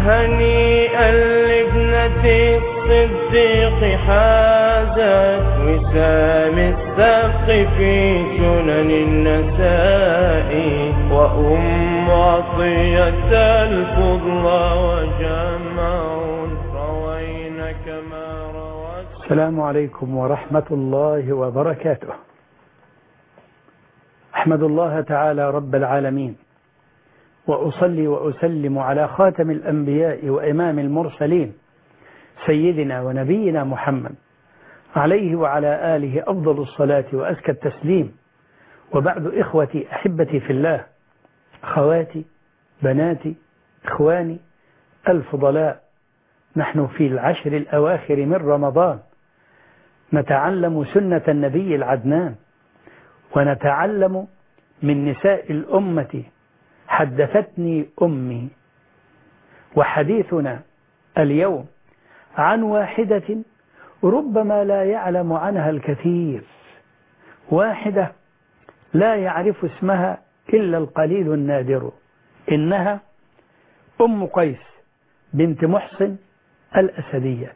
هنيئا لابنة الصديق حازت وسام السبق في سنن النسائي، وأم عطية الفضلى وجمع روين كما روى. السلام عليكم ورحمة الله وبركاته. أحمد الله تعالى رب العالمين، وأصلي وأسلم على خاتم الأنبياء وإمام المرسلين سيدنا ونبينا محمد عليه وعلى آله أفضل الصلاة وأزكى التسليم. وبعد إخوتي أحبتي في الله، أخواتي بناتي إخواني الفضلاء، نحن في العشر الأواخر من رمضان نتعلم سنة النبي العدنان، ونتعلم من نساء الأمة. حدثتني أمي، وحديثنا اليوم عن واحدة ربما لا يعلم عنها الكثير، واحدة لا يعرف اسمها إلا القليل النادر. إنها أم قيس بنت محصن الأسدية.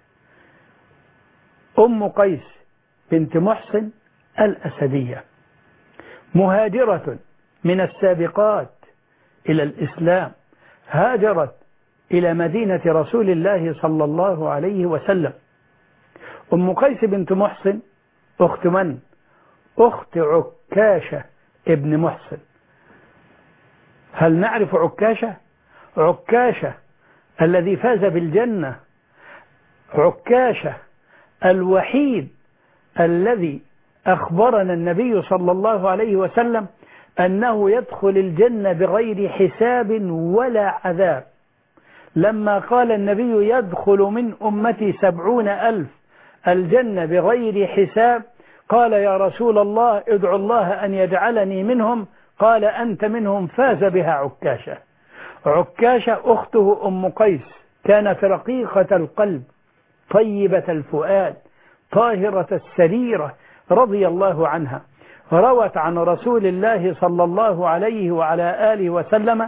أم قيس بنت محصن الأسدية مهاجرة من السابقات إلى الإسلام، هاجرت إلى مدينة رسول الله صلى الله عليه وسلم. أم قيس بنت محصن أخت من؟ أخت عكاشة ابن محصن. هل نعرف عكاشة؟ عكاشة الذي فاز بالجنة، عكاشة الوحيد الذي أخبرنا النبي صلى الله عليه وسلم أنه يدخل الجنة بغير حساب ولا عذاب. لما قال النبي يدخل من أمتي 70,000 الجنة بغير حساب، قال يا رسول الله ادعو الله أن يجعلني منهم، قال أنت منهم، فاز بها عكاشة. عكاشة أخته أم قيس كانت رقيقة القلب طيبة الفؤاد طاهرة السريرة رضي الله عنها، روت عن رسول الله صلى الله عليه وعلى آله وسلم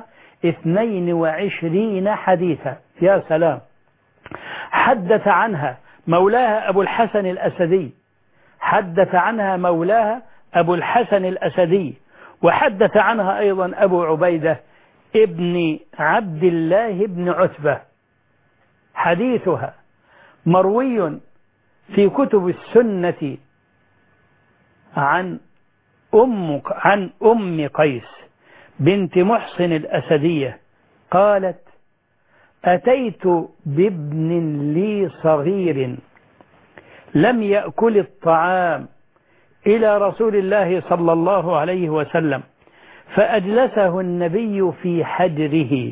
22 حديثا. يا سلام. حدث عنها مولاها أبو الحسن الأسدي، حدث عنها مولاها أبو الحسن الأسدي، وحدث عنها أيضا أبو عبيدة ابن عبد الله بن عتبة. حديثها مروي في كتب السنة عن أم قيس بنت محصن الأسدية قالت أتيت بابن لي صغير لم يأكل الطعام إلى رسول الله صلى الله عليه وسلم، فأجلسه النبي في حجره،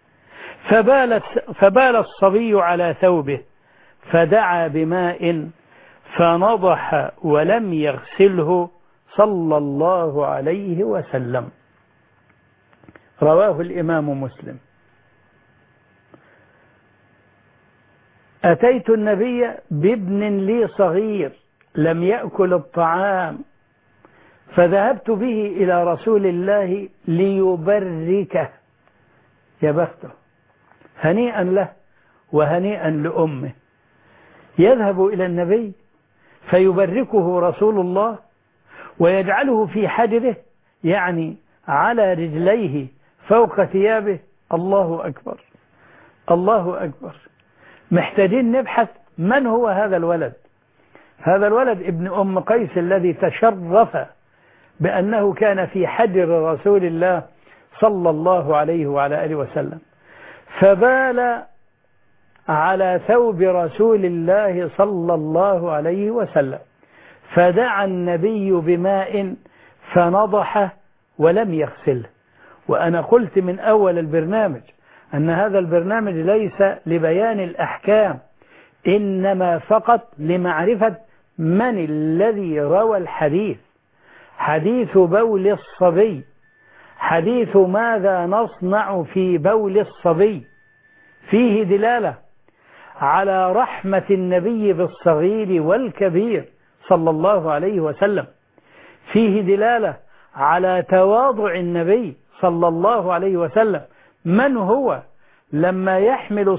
فبال الصبي على ثوبه، فدعا بماء فنضح ولم يغسله صلى الله عليه وسلم. رواه الإمام مسلم. أتيت النبي بابن لي صغير لم يأكل الطعام، فذهبت به إلى رسول الله ليبركه. يا بخته، هنيئا له وهنيئا لأمه، يذهب إلى النبي فيبركه رسول الله ويجعله في حجره، يعني على رجليه فوق ثيابه. الله أكبر، الله أكبر. محتاجين نبحث من هو هذا الولد. هذا الولد ابن أم قيس الذي تشرف بأنه كان في حجر رسول الله صلى الله عليه وعلى آله وسلم، فبال على ثوب رسول الله صلى الله عليه وسلم، فدعا النبي بماء فنضحه ولم يغسله. وأنا قلت من أول البرنامج أن هذا البرنامج ليس لبيان الأحكام، إنما فقط لمعرفة من الذي روى الحديث. حديث بول الصبي، حديث ماذا نصنع في بول الصبي، فيه دلالة على رحمة النبي بالصغير والكبير صلى الله عليه وسلم، فيه دلالة على تواضع النبي صلى الله عليه وسلم. من هو لما يحمل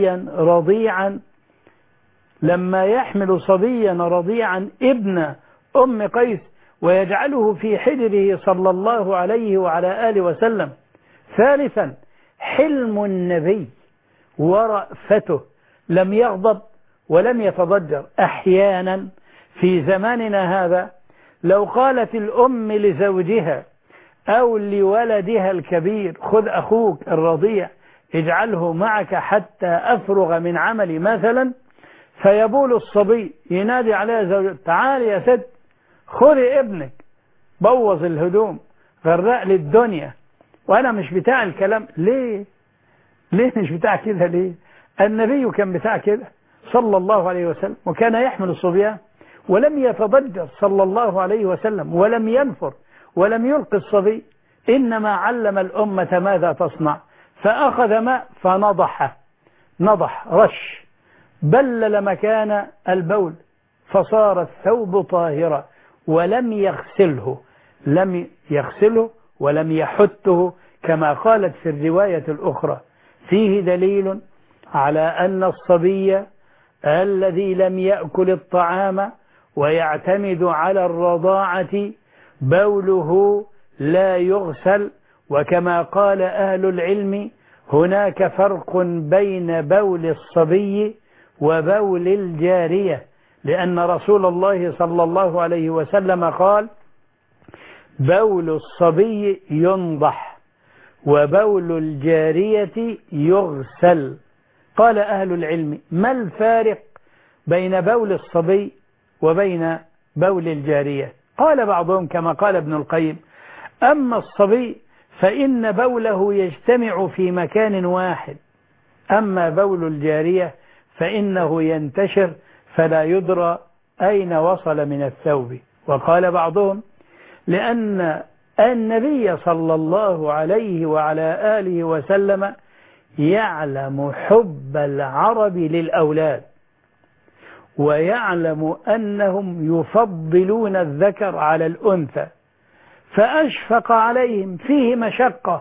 صبيا رضيعا ابن أم قيس ويجعله في حجره صلى الله عليه وعلى آله وسلم. ثالثا حلم النبي ورأفته، لم يغضب ولم يتضجر. أحيانا في زماننا هذا لو قالت الأم لزوجها أو لولدها الكبير خذ أخوك الرضيع اجعله معك حتى أفرغ من عملي مثلا، فيبول الصبي ينادي عليها زوجته تعالي يا ست خذي ابنك، بوظ الهدوم غرق لي الدنيا وأنا مش بتاع الكلام. ليه مش بتاع كده؟ ليه؟ النبي كان بتاع كده صلى الله عليه وسلم، وكان يحمل الصبيان ولم يتضجر صلى الله عليه وسلم ولم ينفر ولم يلقي الصبي، إنما علم الأمة ماذا تصنع. فأخذ ماء نضح رش بلل مكان البول فصار الثوب طاهرا، ولم يغسله ولم يحته كما قالت في الرواية الأخرى. فيه دليل على أن الصبي الذي لم يأكل الطعام ويعتمد على الرضاعة بوله لا يغسل. وكما قال أهل العلم هناك فرق بين بول الصبي وبول الجارية، لأن رسول الله صلى الله عليه وسلم قال بول الصبي ينضح وبول الجارية يغسل. قال أهل العلم ما الفارق بين بول الصبي وبين بول الجارية؟ قال بعضهم كما قال ابن القيم أما الصبي فإن بوله يجتمع في مكان واحد، أما بول الجارية فإنه ينتشر فلا يدرى أين وصل من الثوب. وقال بعضهم لأن النبي صلى الله عليه وعلى آله وسلم يعلم حب العرب للأولاد ويعلم أنهم يفضلون الذكر على الأنثى، فأشفق عليهم. فيه مشقة.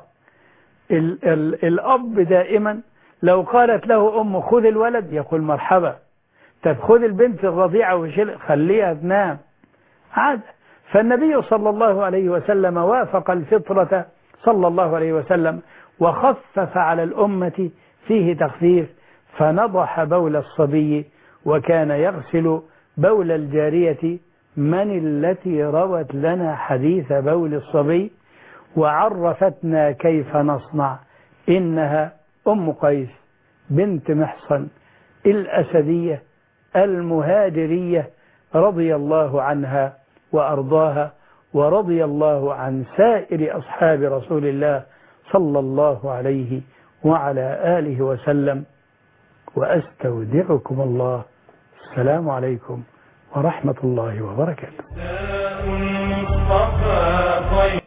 الأب دائما لو قالت له أم خذ الولد يقول مرحبا، طب خذ البنت الرضيعة وشيل خليها تنام عاد. فالنبي صلى الله عليه وسلم وافق الفطرة صلى الله عليه وسلم وخفف على الأمة فيه تخفيف، فنضح بول الصبي وكان يغسل بول الجارية. من التي روت لنا حديث بول الصبي وعرفتنا كيف نصنع؟ إنها أم قيس بنت محصن الأسدية المهاجرية رضي الله عنها وأرضاها، ورضي الله عن سائر أصحاب رسول الله صلى الله عليه وعلى آله وسلم. وأستودعكم الله. السلام عليكم ورحمة الله وبركاته.